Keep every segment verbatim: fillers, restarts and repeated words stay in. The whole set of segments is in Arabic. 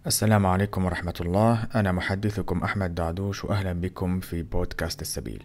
السلام عليكم ورحمة الله. أنا محدثكم أحمد دعدوش، وأهلا بكم في بودكاست السبيل.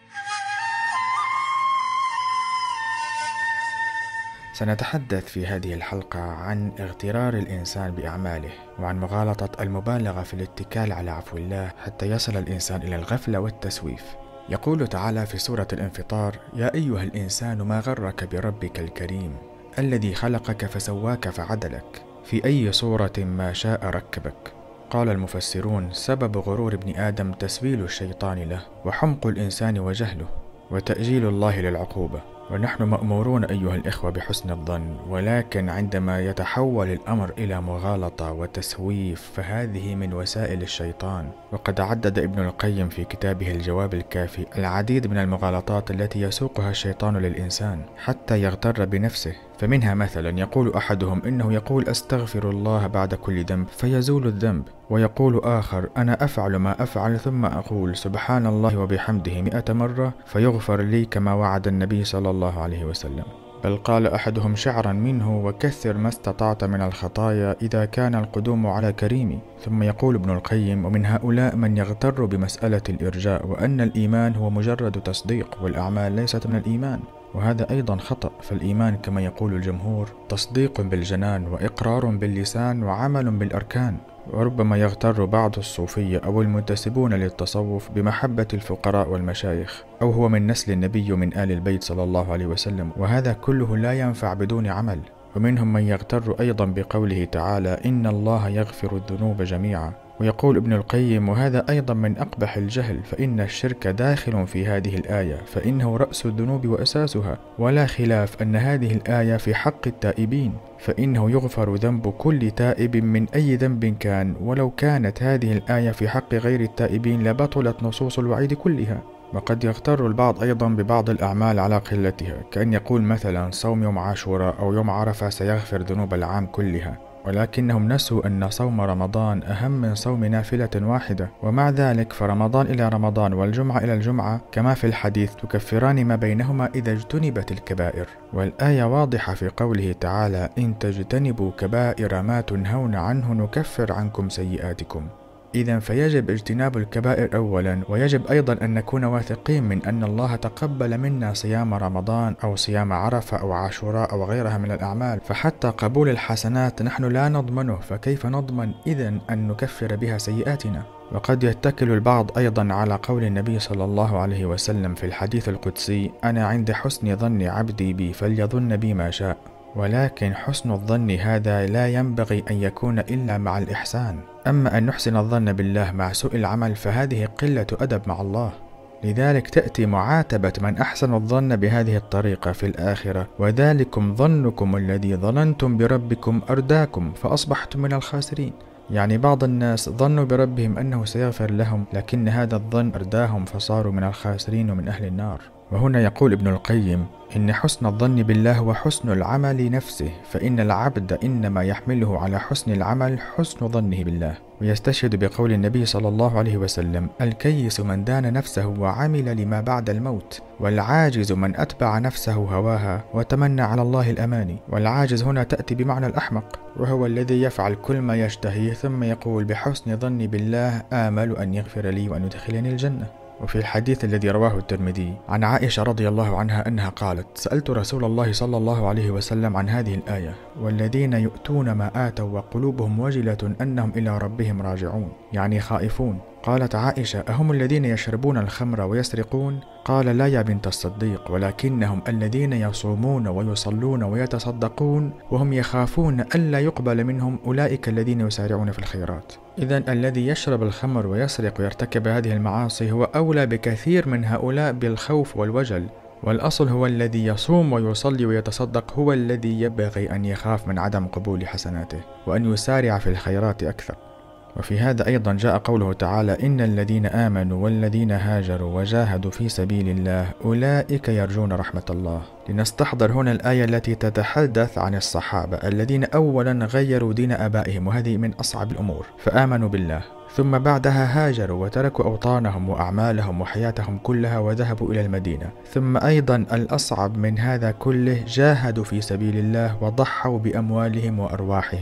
سنتحدث في هذه الحلقة عن اغترار الإنسان بأعماله، وعن مغالطة المبالغة في الاتكال على عفو الله حتى يصل الإنسان إلى الغفلة والتسويف. يقول تعالى في سورة الانفطار: يا أيها الإنسان ما غرك بربك الكريم الذي خلقك فسواك فعدلك في أي صورة ما شاء ركبك. قال المفسرون: سبب غرور ابن آدم تسويل الشيطان له، وحمق الإنسان وجهله، وتأجيل الله للعقوبة. ونحن مأمورون أيها الإخوة بحسن الظن، ولكن عندما يتحول الأمر إلى مغالطة وتسويف فهذه من وسائل الشيطان. وقد عدد ابن القيم في كتابه الجواب الكافي العديد من المغالطات التي يسوقها الشيطان للإنسان حتى يغتر بنفسه. فمنها مثلا يقول أحدهم إنه يقول أستغفر الله بعد كل ذنب فيزول الذنب، ويقول آخر أنا أفعل ما أفعل ثم أقول سبحان الله وبحمده مئة مرة فيغفر لي كما وعد النبي صلى الله عليه وسلم. بل قال أحدهم شعرا منه: وكثر ما استطعت من الخطايا إذا كان القدوم على كريم. ثم يقول ابن القيم: ومن هؤلاء من يغتر بمسألة الإرجاء، وأن الإيمان هو مجرد تصديق والأعمال ليست من الإيمان، وهذا أيضا خطأ. فالإيمان كما يقول الجمهور تصديق بالجنان، وإقرار باللسان، وعمل بالأركان. وربما يغتر بعض الصوفية أو المنتسبون للتصوف بمحبة الفقراء والمشايخ، أو هو من نسل النبي من آل البيت صلى الله عليه وسلم، وهذا كله لا ينفع بدون عمل. ومنهم من يغتر أيضا بقوله تعالى: إن الله يغفر الذنوب جميعا. ويقول ابن القيم: وهذا أيضا من أقبح الجهل، فإن الشرك داخل في هذه الآية، فإنه رأس الذنوب وأساسها، ولا خلاف أن هذه الآية في حق التائبين، فإنه يغفر ذنب كل تائب من أي ذنب كان. ولو كانت هذه الآية في حق غير التائبين لبطلت نصوص الوعيد كلها. وقد يغتر البعض أيضا ببعض الأعمال على قلتها، كأن يقول مثلا صوم يوم عاشوراء أو يوم عرفة سيغفر ذنوب العام كلها، ولكنهم نسوا أن صوم رمضان أهم من صوم نافلة واحدة. ومع ذلك فرمضان إلى رمضان والجمعة إلى الجمعة كما في الحديث تكفران ما بينهما إذا اجتنبت الكبائر. والآية واضحة في قوله تعالى: إن تجتنبوا كبائر ما تنهون عنه نكفر عنكم سيئاتكم. إذن فيجب اجتناب الكبائر أولا، ويجب أيضا أن نكون واثقين من أن الله تقبل منا صيام رمضان أو صيام عرفة أو عاشوراء أو غيرها من الأعمال. فحتى قبول الحسنات نحن لا نضمنه، فكيف نضمن إذن أن نكفر بها سيئاتنا؟ وقد يتكل البعض أيضا على قول النبي صلى الله عليه وسلم في الحديث القدسي: أنا عند حسن ظن عبدي بي فليظن بي ما شاء. ولكن حسن الظن هذا لا ينبغي أن يكون إلا مع الإحسان. أما أن نحسن الظن بالله مع سوء العمل فهذه قلة أدب مع الله. لذلك تأتي معاتبة من أحسن الظن بهذه الطريقة في الآخرة: وذلكم ظنكم الذي ظننتم بربكم أرداكم فأصبحتم من الخاسرين. يعني بعض الناس ظنوا بربهم أنه سيغفر لهم، لكن هذا الظن أرداهم فصاروا من الخاسرين ومن أهل النار. وهنا يقول ابن القيم: إن حسن الظن بالله وحسن العمل نفسه، فإن العبد إنما يحمله على حسن العمل حسن ظنه بالله. ويستشهد بقول النبي صلى الله عليه وسلم: الكيس من دان نفسه وعمل لما بعد الموت، والعاجز من أتبع نفسه هواها وتمنى على الله الأماني. والعاجز هنا تأتي بمعنى الأحمق، وهو الذي يفعل كل ما يشتهيه ثم يقول بحسن ظني بالله آمل أن يغفر لي وأن يدخلني الجنة. وفي الحديث الذي رواه الترمذي عن عائشة رضي الله عنها أنها قالت: سألت رسول الله صلى الله عليه وسلم عن هذه الآية: والذين يؤتون ما آتوا وقلوبهم وجلة أنهم إلى ربهم راجعون، يعني خائفون. قالت عائشة: أهم الذين يشربون الخمر ويسرقون؟ قال: لا يا بنت الصديق، ولكنهم الذين يصومون ويصلون ويتصدقون وهم يخافون ألا يقبل منهم، أولئك الذين يسارعون في الخيرات. إذن الذي يشرب الخمر ويسرق ويرتكب هذه المعاصي هو أولى بكثير من هؤلاء بالخوف والوجل. والأصل هو الذي يصوم ويصلي ويتصدق هو الذي يبغي أن يخاف من عدم قبول حسناته وأن يسارع في الخيرات أكثر. وفي هذا أيضا جاء قوله تعالى: إن الذين آمنوا والذين هاجروا وجاهدوا في سبيل الله أولئك يرجون رحمة الله. لنستحضر هنا الآية التي تتحدث عن الصحابة الذين أولا غيروا دين آبائهم، وهذه من أصعب الأمور، فآمنوا بالله، ثم بعدها هاجروا وتركوا أوطانهم وأعمالهم وحياتهم كلها وذهبوا إلى المدينة. ثم أيضا الأصعب من هذا كله جاهدوا في سبيل الله وضحوا بأموالهم وأرواحهم.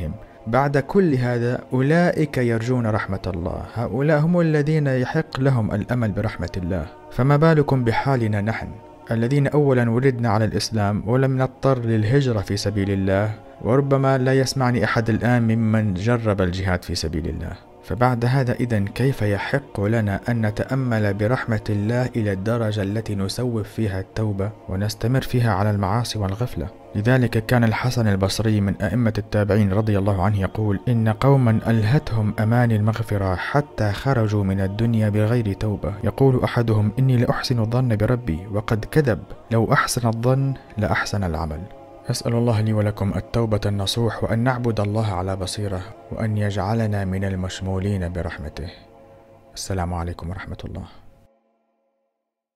بعد كل هذا أولئك يرجون رحمة الله، هؤلاء هم الذين يحق لهم الأمل برحمة الله. فما بالكم بحالنا نحن الذين أولا ولدنا على الإسلام ولم نضطر للهجرة في سبيل الله، وربما لا يسمعني أحد الآن ممن جرب الجهاد في سبيل الله. فبعد هذا إذن كيف يحق لنا أن نتأمل برحمة الله إلى الدرجة التي نسوف فيها التوبة ونستمر فيها على المعاصي والغفلة؟ لذلك كان الحسن البصري من أئمة التابعين رضي الله عنه يقول: إن قوما ألهتهم أماني المغفرة حتى خرجوا من الدنيا بغير توبة. يقول أحدهم: إني لأحسن الظن بربي وقد كذب، لو أحسن الظن لأحسن العمل. أسأل الله لي ولكم التوبة النصوح، وأن نعبد الله على بصيرة، وأن يجعلنا من المشمولين برحمته. السلام عليكم ورحمة الله.